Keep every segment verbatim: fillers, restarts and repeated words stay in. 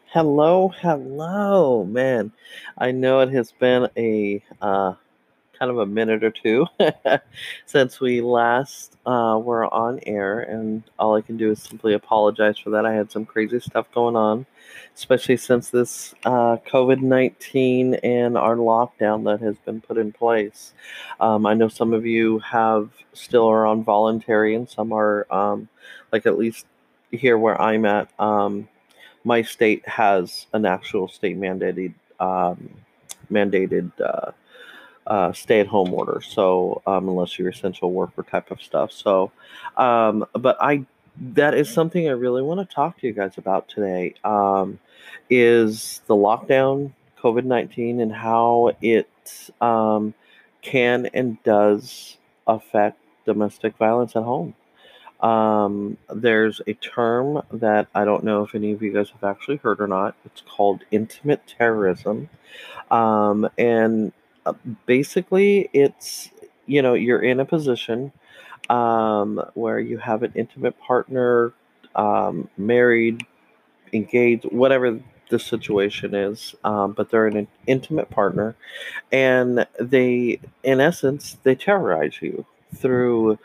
Hello, hello, man. I know it has been a uh, kind of a minute or two since we last uh, were on air, and all I can do is simply apologize for that. I had some crazy stuff going on, especially since this uh, COVID nineteen and our lockdown that has been put in place. Um, I know some of you have still are on voluntary, and some are, um, like at least here where I'm at. Um, my state has an actual state mandated um, mandated uh, uh, stay at home order. So um, unless you're essential worker type of stuff. So, um, but I that is something I really want to talk to you guys about today. Um, is the lockdown, COVID nineteen, and how it um, can and does affect domestic violence at home. Um, there's a term that I don't know if any of you guys have actually heard or not. It's called intimate terrorism. Um, and uh, Basically, it's, you know, you're in a position um, where you have an intimate partner, um, married, engaged, whatever the situation is, um, but they're an intimate partner, and they, in essence, they terrorize you through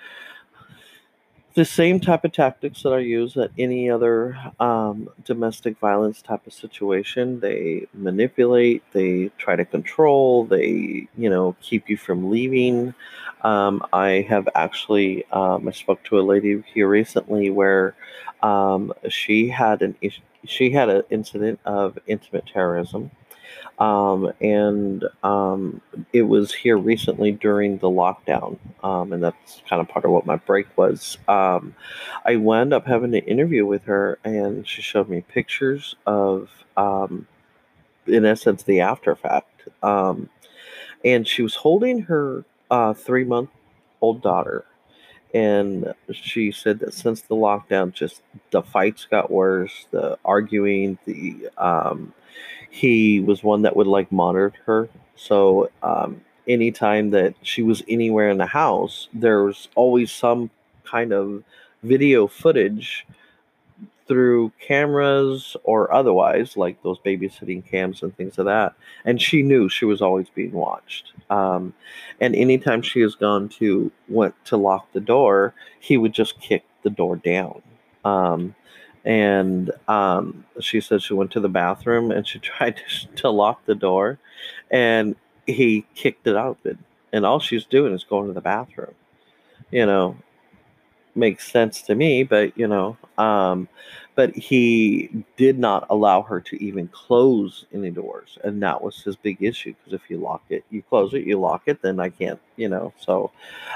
the same type of tactics that are used at any other um, domestic violence type of situation. They manipulate, they try to control, they, you know, keep you from leaving. Um, I have actually, um, I spoke to a lady here recently where um, she had an is- she had an incident of intimate terrorism, um, and um, it was here recently during the lockdown, um, and that's kind of part of what my break was. Um, I wound up having an interview with her, and she showed me pictures of, um, in essence, the after fact. Um, and she was holding her uh, three month old daughter, and she said that since the lockdown, just the fights got worse, the arguing, the um, he was one that would like monitor her. So um, anytime that she was anywhere in the house, there was always some kind of video footage through cameras or otherwise, like those babysitting cams and things of that. And she knew she was always being watched. Um, and anytime she has gone to went to lock the door, he would just kick the door down. Um, and um, She said she went to the bathroom and she tried to, to lock the door, and he kicked it open. And all she's doing is going to the bathroom. You know, makes sense to me, but you know, um, but he did not allow her to even close any doors, and that was his big issue. Because if you lock it, you close it, you lock it, then I can't, you know. So,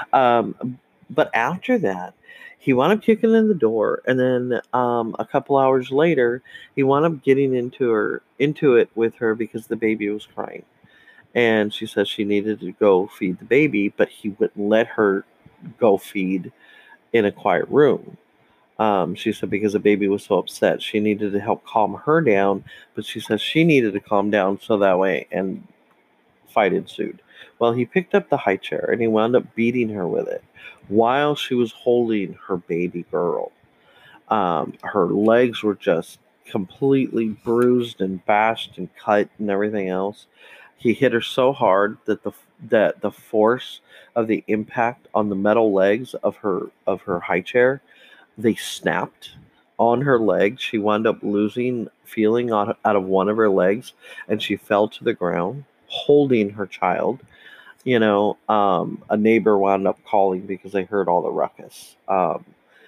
um, but after that, he wound up kicking in the door, and then um, a couple hours later, he wound up getting into her into it with her because the baby was crying, and she said she needed to go feed the baby, but he wouldn't let her go feed in a quiet room. Um, she said because the baby was so upset, she needed to help calm her down, but she says she needed to calm down so that way, and fight ensued. Well, he picked up the high chair and he wound up beating her with it while she was holding her baby girl. Um, her legs were just completely bruised and bashed and cut and everything else. He hit her so hard that the that the force of the impact on the metal legs of her of her high chair, they snapped on her leg. She wound up losing feeling out, out of one of her legs, and she fell to the ground holding her child. You know, um, a neighbor wound up calling because they heard all the ruckus. Um,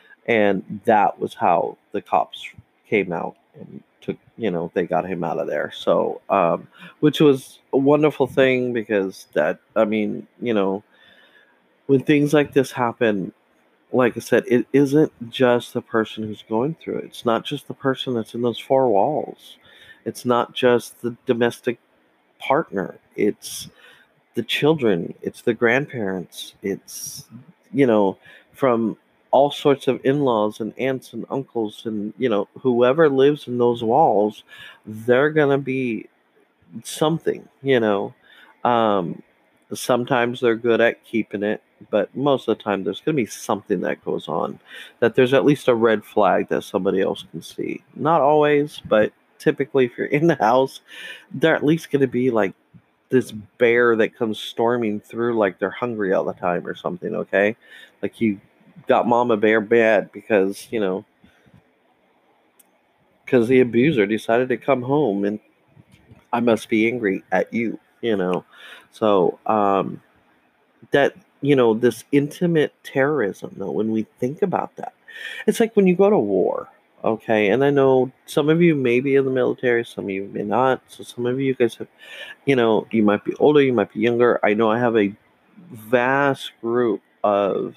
and that was how the cops came out and took, you know, they got him out of there. So, um, which was a wonderful thing because that, I mean, you know, when things like this happen, like I said, it isn't just the person who's going through it. It's not just the person that's in those four walls. It's not just the domestic partner. It's the children. It's the grandparents. It's, you know, from all sorts of in-laws and aunts and uncles and, you know, whoever lives in those walls, they're going to be something, you know. Um, Sometimes they're good at keeping it, but most of the time there's going to be something that goes on that there's at least a red flag that somebody else can see. Not always, but typically, if you're in the house, they're at least going to be like this bear that comes storming through like they're hungry all the time or something, okay? Like you got mama bear bad because, you know, because the abuser decided to come home and I must be angry at you, you know? So, um, that, you know, this intimate terrorism, though, when we think about that, it's like when you go to war, okay? And I know some of you may be in the military, some of you may not. So some of you guys have, you know, you might be older, you might be younger. I know I have a vast group of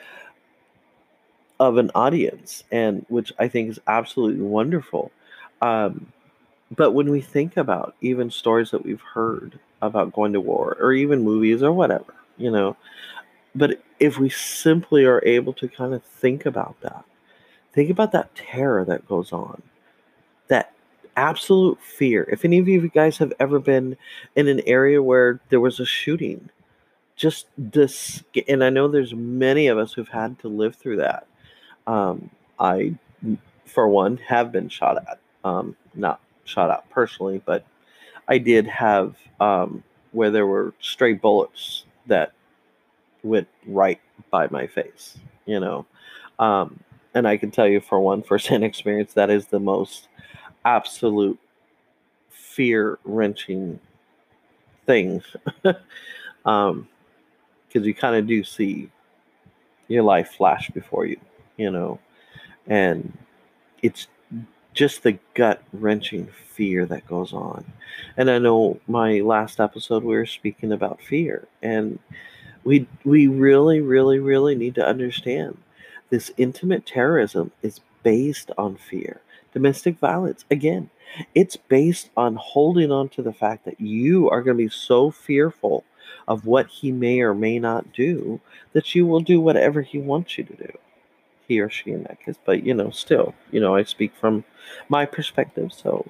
of an audience, and which I think is absolutely wonderful. Um, but when we think about even stories that we've heard about going to war, or even movies or whatever, you know, but if we simply are able to kind of think about that, think about that terror that goes on, that absolute fear. If any of you guys have ever been in an area where there was a shooting, just this, and I know there's many of us who've had to live through that. Um, I, for one, have been shot at. Um, not shot at personally, but I did have um, where there were stray bullets that went right by my face, you know. Um, and I can tell you for one firsthand experience, that is the most absolute fear wrenching thing. um, because you kind of do see your life flash before you, you know, and it's just the gut wrenching fear that goes on. And I know my last episode we were speaking about fear, and we we really, really, really need to understand this intimate terrorism is based on fear. Domestic violence, again, it's based on holding on to the fact that you are going to be so fearful of what he may or may not do that you will do whatever he wants you to do. He or she in that case. But, you know, still, you know, I speak from my perspective. So,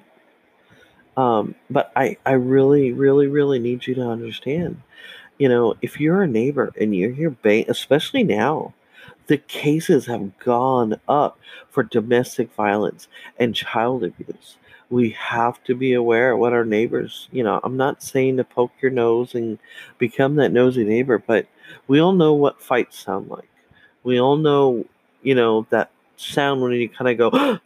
um, but I, I really, really, really need you to understand, you know, if you're a neighbor and you're here, ba- especially now, the cases have gone up for domestic violence and child abuse. We have to be aware of what our neighbors, you know, I'm not saying to poke your nose and become that nosy neighbor, but we all know what fights sound like. We all know, you know, that sound when you kind of go,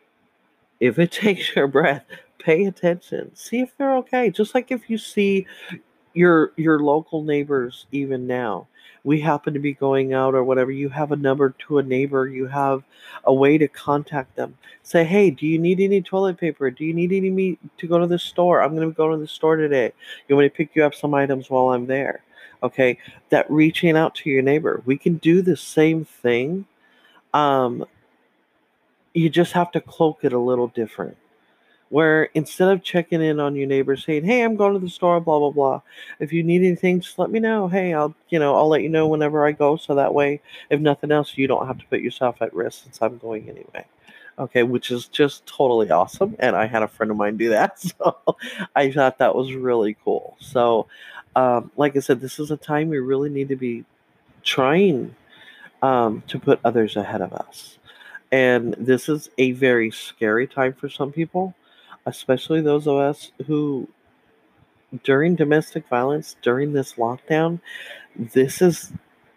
if it takes your breath, pay attention. See if they're okay. Just like if you see your your local neighbors even now, we happen to be going out or whatever, you have a number to a neighbor, you have a way to contact them. Say, hey, do you need any toilet paper? Do you need any meat to go to the store? I'm going to go to the store today. You want me to pick you up some items while I'm there? Okay, that reaching out to your neighbor, we can do the same thing. um you just have to cloak it a little different, where instead of checking in on your neighbor saying, hey, I'm going to the store, blah blah blah, if you need anything, just let me know. Hey, i'll you know i'll let you know whenever I go, so that way, if nothing else, you don't have to put yourself at risk since I'm going anyway. Okay, which is just totally awesome, and I had a friend of mine do that. So I thought that was really cool. So um, like I said, this is a time we really need to be trying um, to put others ahead of us. And this is a very scary time for some people, especially those of us who, during domestic violence, during this lockdown, this is,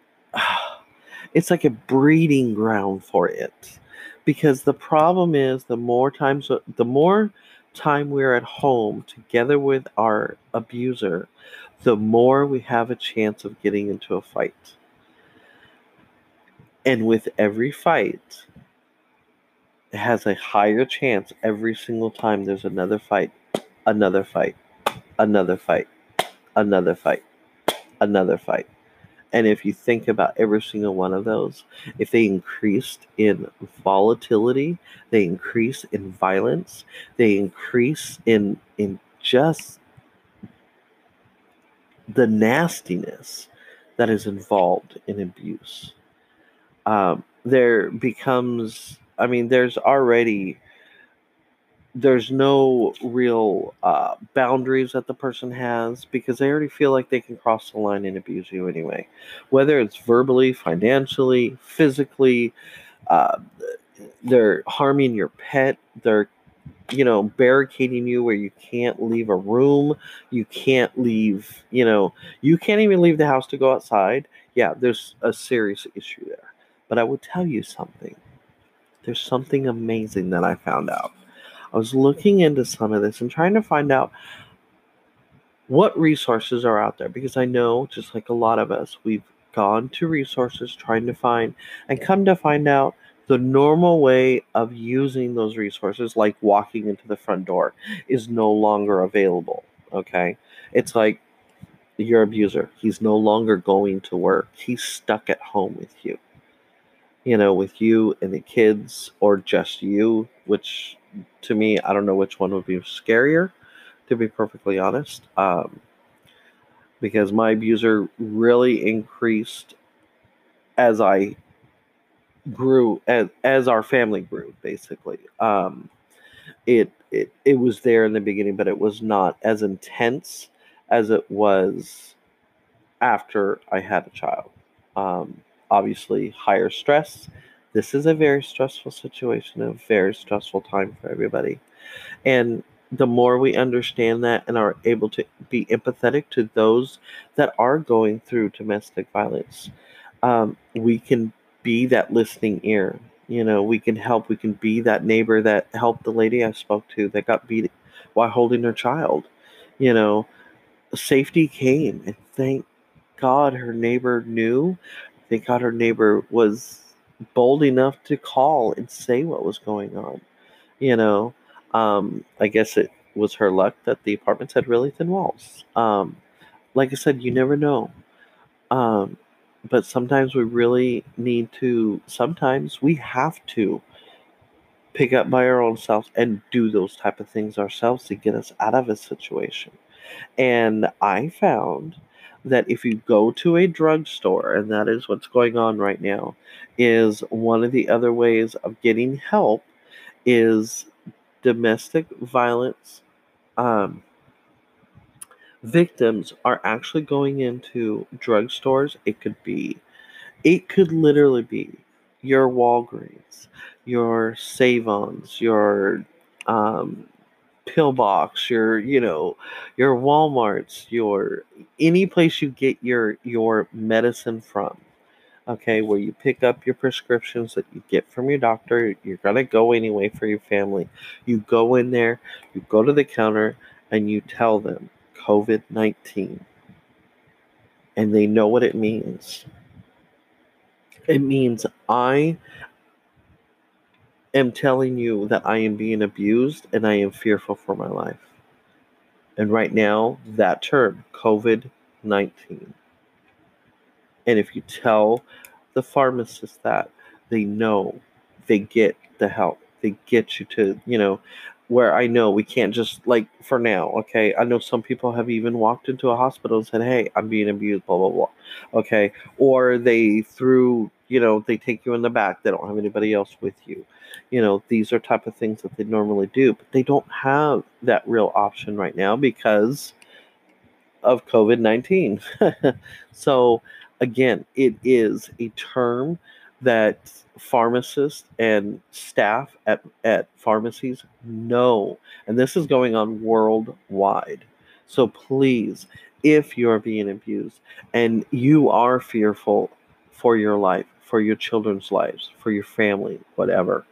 it's like a breeding ground for it. Because the problem is, the more times, the more time we're at home together with our abuser, the more we have a chance of getting into a fight. And with every fight, it has a higher chance every single time there's another fight, another fight, another fight, another fight, another fight. And if you think about every single one of those, if they increased in volatility, they increase in violence, they increase in in just the nastiness that is involved in abuse. Um, there becomes, I mean, there's already there's no real uh, boundaries that the person has, because they already feel like they can cross the line and abuse you anyway, whether it's verbally, financially, physically. uh, they're harming your pet, they're you know, barricading you where you can't leave a room, you can't leave, you know, you can't even leave the house to go outside. Yeah, there's a serious issue there. But I will tell you something. There's something amazing that I found out. I was looking into some of this and trying to find out what resources are out there because I know, just like a lot of us, we've gone to resources trying to find and come to find out the normal way of using those resources, like walking into the front door, is no longer available. Okay. It's like your abuser. He's no longer going to work. He's stuck at home with you, you know, with you and the kids, or just you, which to me, I don't know which one would be scarier, to be perfectly honest. Um, because my abuser really increased as I grew, as as our family grew. Basically, um, it it it was there in the beginning, but it was not as intense as it was after I had a child. Um, Obviously, higher stress. This is a very stressful situation, a very stressful time for everybody. And the more we understand that and are able to be empathetic to those that are going through domestic violence, um, we can be that listening ear. You know, we can help. We can be that neighbor that helped the lady I spoke to that got beat while holding her child. You know, safety came, and thank God her neighbor knew. Thank God her neighbor was bold enough to call and say what was going on. You know, um, I guess it was her luck that the apartments had really thin walls. Um, like I said, you never know. Um, but sometimes we really need to, sometimes we have to pick up by our own selves and do those type of things ourselves to get us out of a situation. And I found that if you go to a drugstore, and that is what's going on right now, is one of the other ways of getting help is domestic violence um, victims are actually going into drugstores. It could be, it could literally be your Walgreens, your Save-Ons, your um, Pillbox, your, you know, your Walmarts, your any place you get your your medicine from. Okay, where you pick up your prescriptions that you get from your doctor. You're gonna go anyway for your family. You go in there, you go to the counter, and you tell them COVID nineteen, and they know what it means. It means I am telling you that I am being abused and I am fearful for my life. And right now, that term, COVID nineteen. And if you tell the pharmacist that, they know, they get the help. They get you to, you know, where I know we can't just, like, for now, okay? I know some people have even walked into a hospital and said, hey, I'm being abused, blah, blah, blah. Okay. Or they threw, you know, they take you in the back. They don't have anybody else with you. You know, these are type of things that they normally do, but they don't have that real option right now because of COVID nineteen. So, again, it is a term that pharmacists and staff at, at pharmacies know. And this is going on worldwide. So, please, if you're being abused and you are fearful for your life, for your children's lives, for your family, whatever,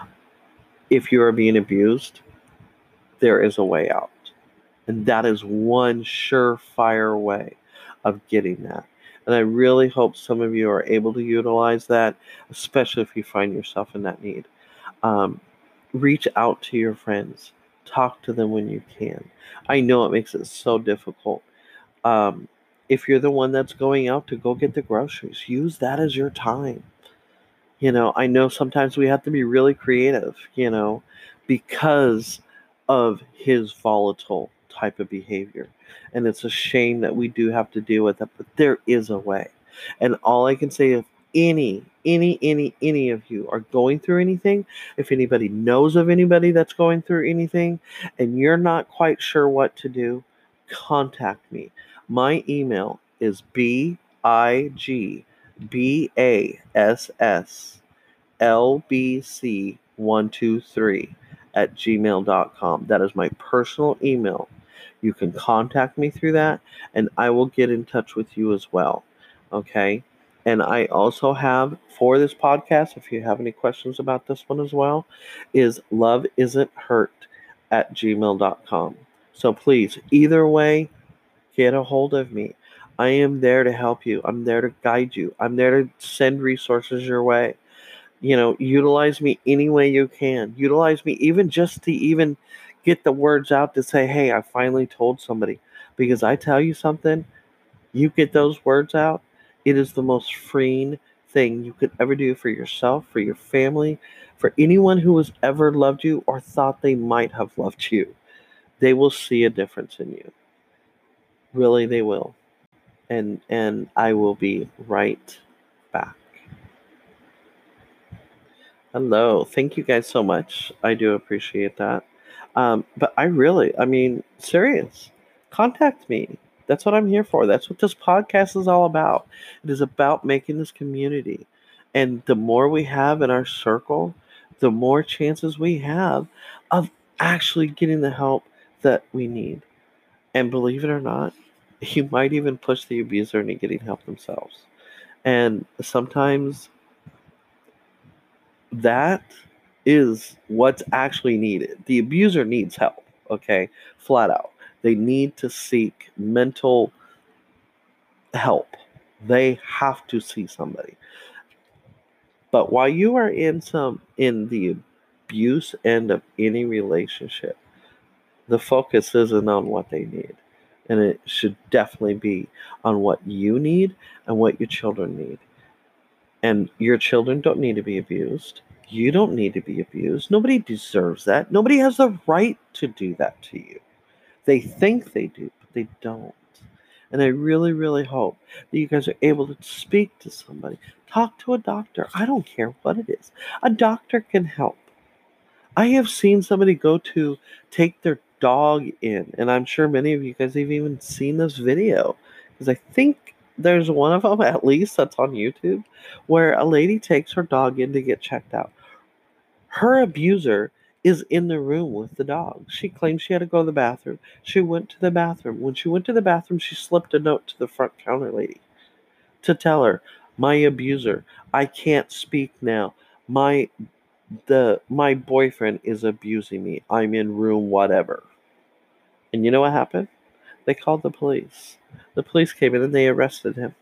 if you are being abused, there is a way out. And that is one surefire way of getting that. And I really hope some of you are able to utilize that, especially if you find yourself in that need. Um, Reach out to your friends, talk to them when you can. I know it makes it so difficult. Um, if you're the one that's going out to go get the groceries, use that as your time. You know, I know sometimes we have to be really creative, you know, because of his volatile type of behavior. And it's a shame that we do have to deal with it, but there is a way. And all I can say, if any, any, any, any of you are going through anything, if anybody knows of anybody that's going through anything and you're not quite sure what to do, contact me. My email is B I G B A S S L B C one two three at gmail dot com. That is my personal email. You can contact me through that, and I will get in touch with you as well. Okay? And I also have, for this podcast, if you have any questions about this one as well, is love isn't hurt at gmail dot com. So please, either way, get a hold of me. I am there to help you. I'm there to guide you. I'm there to send resources your way. You know, utilize me any way you can. Utilize me even just to even get the words out to say, hey, I finally told somebody. Because I tell you something, you get those words out, it is the most freeing thing you could ever do for yourself, for your family, for anyone who has ever loved you or thought they might have loved you. They will see a difference in you. Really, they will. And and I will be right back. Hello. Thank you guys so much. I do appreciate that. Um, but I really, I mean, serious. Contact me. That's what I'm here for. That's what this podcast is all about. It is about making this community. And the more we have in our circle, the more chances we have of actually getting the help that we need. And believe it or not, you might even push the abuser into getting help themselves. And sometimes that is what's actually needed. The abuser needs help, okay? Flat out. They need to seek mental help. They have to see somebody. But while you are in some in the abuse end of any relationship, the focus isn't on what they need. And it should definitely be on what you need and what your children need. And your children don't need to be abused. You don't need to be abused. Nobody deserves that. Nobody has the right to do that to you. They think they do, but they don't. And I really, really hope that you guys are able to speak to somebody. Talk to a doctor. I don't care what it is. A doctor can help. I have seen somebody go to take their dog in, and I'm sure many of you guys have even seen this video, because I think there's one of them at least that's on YouTube, where a lady takes her dog in to get checked out. Her abuser is in the room with the dog. She claims she had to go to the bathroom. She went to the bathroom. When she went to the bathroom, she slipped a note to the front counter lady to tell her, my abuser, I can't speak now. My the my boyfriend is abusing me. I'm in room whatever. And you know what happened? They called the police. The police came in and they arrested him.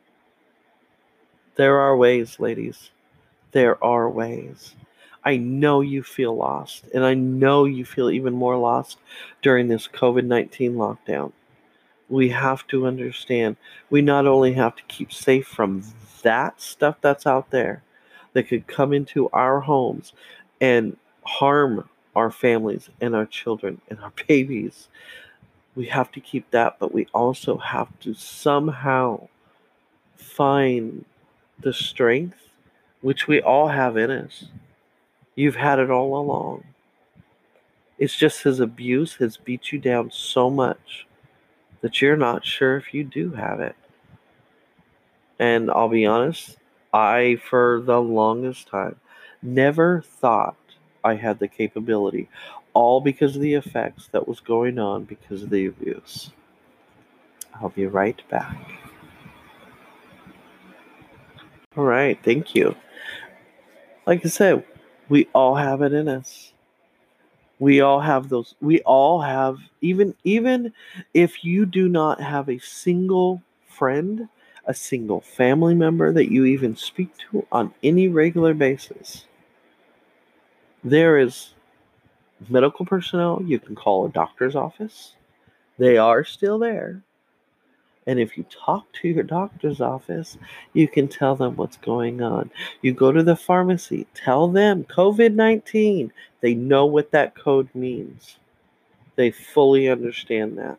There are ways, ladies. There are ways. I know you feel lost, and I know you feel even more lost during this COVID nineteen lockdown. We have to understand, we not only have to keep safe from that stuff that's out there that could come into our homes and harm our families and our children and our babies. We have to keep that, but we also have to somehow find the strength, which we all have in us. You've had it all along. It's just his abuse has beat you down so much that you're not sure if you do have it. And I'll be honest, I, for the longest time, never thought I had the capability, all because of the effects that was going on because of the abuse. I'll be right back. All right, thank you. Like I said, we all have it in us. We all have those. We all have, even even if you do not have a single friend, a single family member that you even speak to on any regular basis, there is medical personnel. You can call a doctor's office. They are still there. And if you talk to your doctor's office, you can tell them what's going on. You go to the pharmacy, tell them COVID nineteen. They know what that code means. They fully understand that.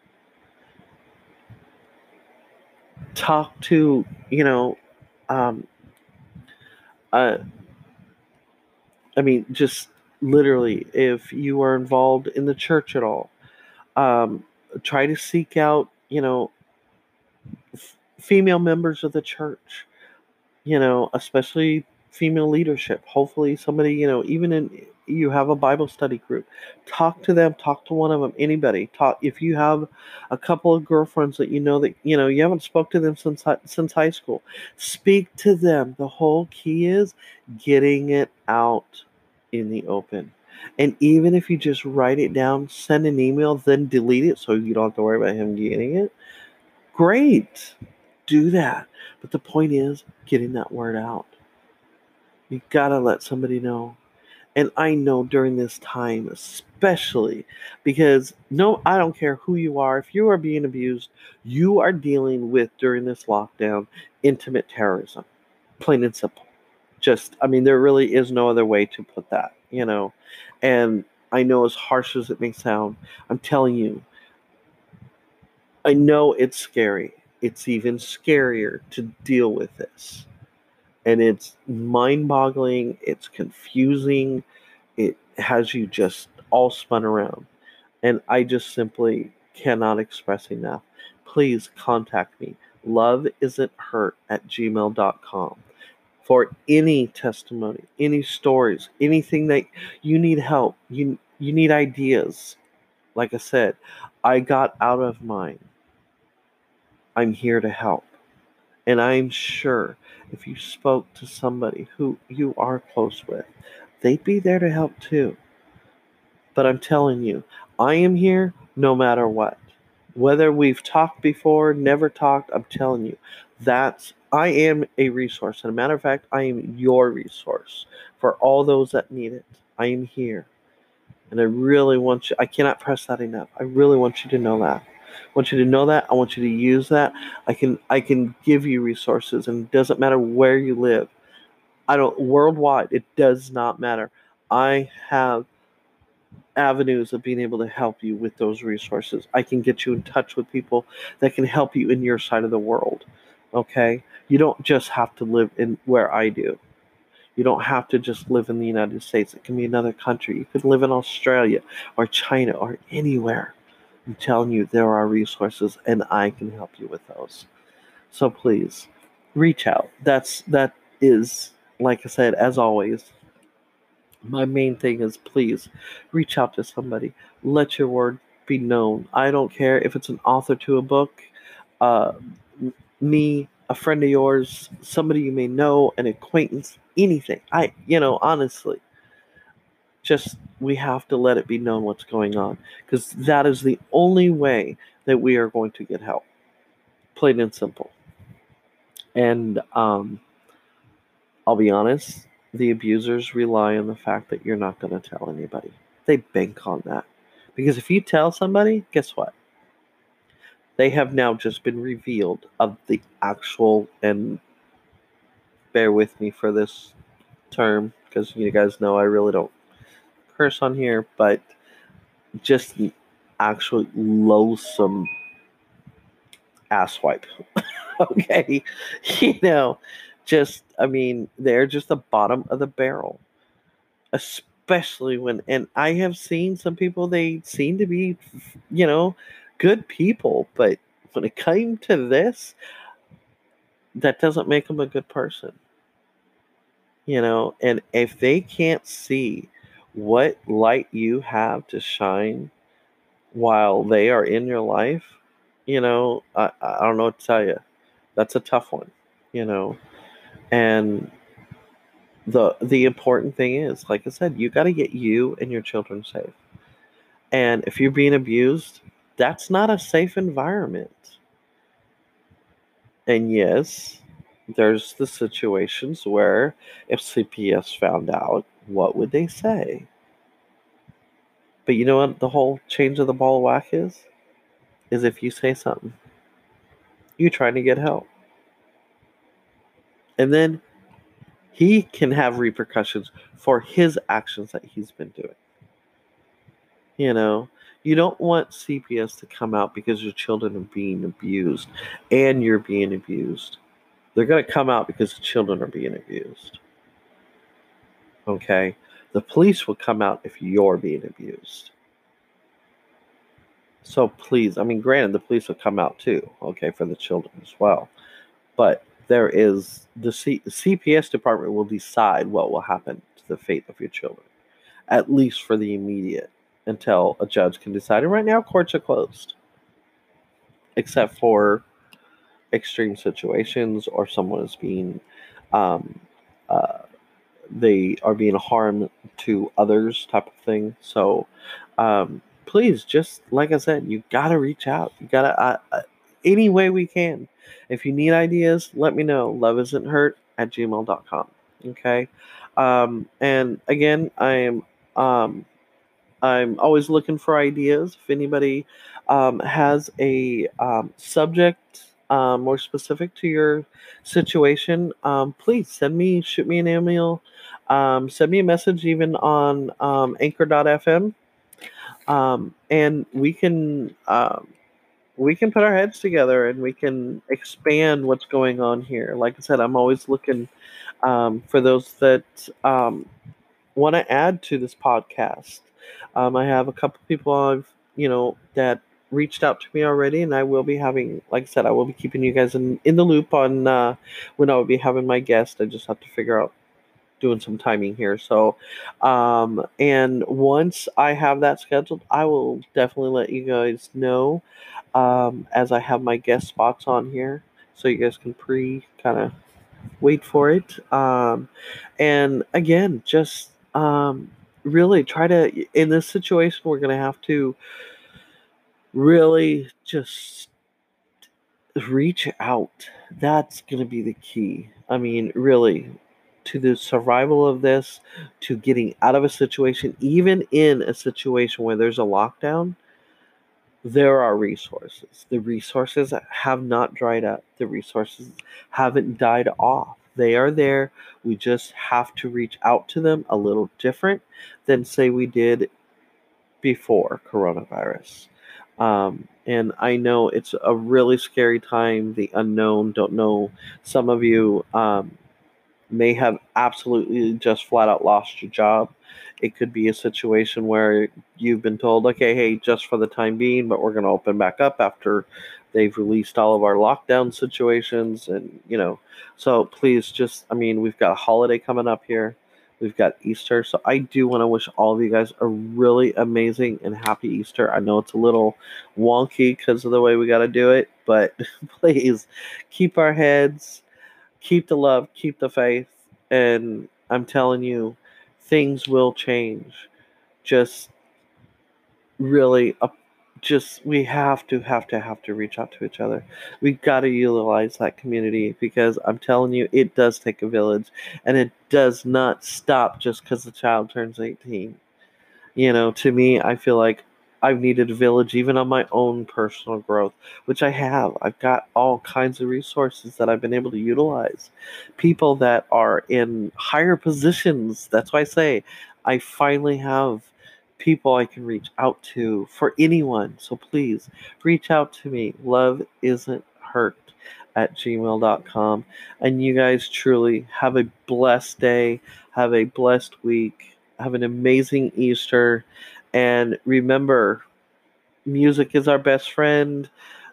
Talk to, you know, um, uh, I mean, just literally, if you are involved in the church at all, um, try to seek out, you know, f- female members of the church, you know, especially female leadership. Hopefully somebody, you know, even in you have a Bible study group. Talk to them, talk to one of them, anybody. Talk if you have a couple of girlfriends that you know that, you know, you haven't spoke to them since hi- since high school. Speak to them. The whole key is getting it out in the open. And even if you just write it down, send an email, then delete it so you don't have to worry about him getting it, great. Do that. But the point is getting that word out. You gotta let somebody know. And I know during this time, especially because no, I don't care who you are. If you are being abused, you are dealing with during this lockdown intimate terrorism. Plain and simple. Just, I mean, there really is no other way to put that, you know. And I know as harsh as it may sound, I'm telling you, I know it's scary. It's even scarier to deal with this. And it's mind boggling, it's confusing, it has you just all spun around. And I just simply cannot express enough. Please contact me. Love isn't hurt at gmail dot com for any testimony, any stories, anything that you need help, you you need ideas. Like I said, I got out of mine. I'm here to help. And I'm sure if you spoke to somebody who you are close with, they'd be there to help too. But I'm telling you, I am here no matter what. Whether we've talked before, never talked, I'm telling you, that's I am a resource. And a matter of fact, I am your resource for all those that need it. I am here. And I really want you, I cannot press that enough. I really want you to know that. I want you to know that. I want you to use that. I can I can give you resources, and it doesn't matter where you live. I don't worldwide, it does not matter. I have avenues of being able to help you with those resources. I can get you in touch with people that can help you in your side of the world. Okay? You don't just have to live in where I do. You don't have to just live in the United States. It can be another country. You could live in Australia or China or anywhere. I'm telling you, there are resources and I can help you with those. So please reach out. That's that is, like I said, as always, my main thing is please reach out to somebody. Let your word be known. I don't care if it's an author to a book, uh, me, a friend of yours, somebody you may know, an acquaintance, anything. I, you know, honestly, just we have to let it be known what's going on because that is the only way that we are going to get help. Plain and simple. And um, I'll be honest, the abusers rely on the fact that you're not going to tell anybody. They bank on that. Because if you tell somebody, guess what? They have now just been revealed of the actual, and bear with me for this term, because you guys know I really don't curse on here, but just the actual loathsome asswipe. Okay? You know, just, I mean, they're just the bottom of the barrel. Especially when, and I have seen some people, they seem to be, you know, good people, but when it came to this, that doesn't make them a good person, you know. And if they can't see what light you have to shine while they are in your life, you know, I, I don't know what to tell you. That's a tough one, you know. And the the important thing is, like I said, you got to get you and your children safe. And if you're being abused, that's not a safe environment. And yes, there's the situations where if C P S found out, what would they say? But you know what the whole change of the ball of wax is? Is if you say something, you're trying to get help. And then he can have repercussions for his actions that he's been doing. You know, you don't want C P S to come out because your children are being abused and you're being abused. They're going to come out because the children are being abused. Okay? The police will come out if you're being abused. So please, I mean, granted, the police will come out too, okay, for the children as well. But there is the C- CPS department will decide what will happen to the fate of your children, at least for the immediate, until a judge can decide. And right now, courts are closed, except for extreme situations or someone is being, um, uh, they are being harmed to others, type of thing. So, um, please, just like I said, you gotta reach out. You gotta, uh, uh, any way we can. If you need ideas, let me know. Love isn't hurt at gmail dot com. Okay. Um, and again, I am, um, I'm always looking for ideas. If anybody um, has a um, subject um, more specific to your situation, um, please send me, shoot me an email, um, send me a message even on um, anchor dot f m, um, and we can um, we can put our heads together and we can expand what's going on here. Like I said, I'm always looking um, for those that um, want to add to this podcast. Um, I have a couple people I've, you know, that reached out to me already, and I will be having, like I said, I will be keeping you guys in, in the loop on uh, when I will be having my guest. I just have to figure out doing some timing here. So, um, and once I have that scheduled, I will definitely let you guys know um, as I have my guest spots on here, so you guys can pre kind of wait for it. Um, and again, just um, really try to, in this situation, we're going to have to really just reach out. That's going to be the key. I mean, really, to the survival of this, to getting out of a situation, even in a situation where there's a lockdown, there are resources. The resources have not dried up. The resources haven't died off. They are there. We just have to reach out to them a little different than, say, we did before coronavirus. Um, and I know it's a really scary time, the unknown, don't know. Some of you um, may have absolutely just flat out lost your job. It could be a situation where you've been told, okay, hey, just for the time being, but we're going to open back up after they've released all of our lockdown situations. And, you know, so please just, I mean, we've got a holiday coming up here. We've got Easter. So I do want to wish all of you guys a really amazing and happy Easter. I know it's a little wonky because of the way we got to do it, but please keep our heads, keep the love, keep the faith, and I'm telling you, things will change. Just really, uh, just we have to, have to, have to reach out to each other. We got to utilize that community because I'm telling you, it does take a village, and it does not stop just because the child turns eighteen. You know, to me, I feel like I've needed a village even on my own personal growth, which I have. I've got all kinds of resources that I've been able to utilize. People that are in higher positions. That's why I say I finally have people I can reach out to for anyone. So please reach out to me. Love isn't hurt at gmail dot com. And you guys truly have a blessed day. Have a blessed week. Have an amazing Easter. And remember, music is our best friend.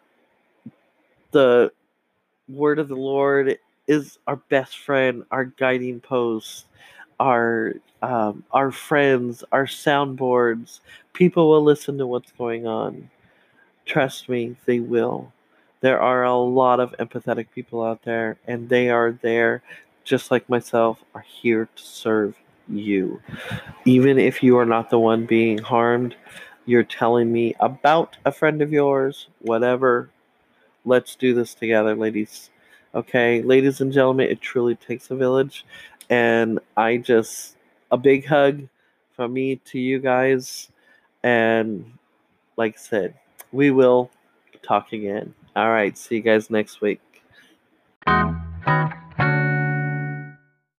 The word of the Lord is our best friend, our guiding post, our um, our friends, our soundboards. People will listen to what's going on. Trust me, they will. There are a lot of empathetic people out there, and they are there, just like myself, are here to serve you. Even if you are not the one being harmed, you're telling me about a friend of yours, whatever. Let's do this together, ladies. Okay, ladies and gentlemen, it truly takes a village. And I just, a big hug from me to you guys. And like I said, we will talk again. All right, see you guys next week.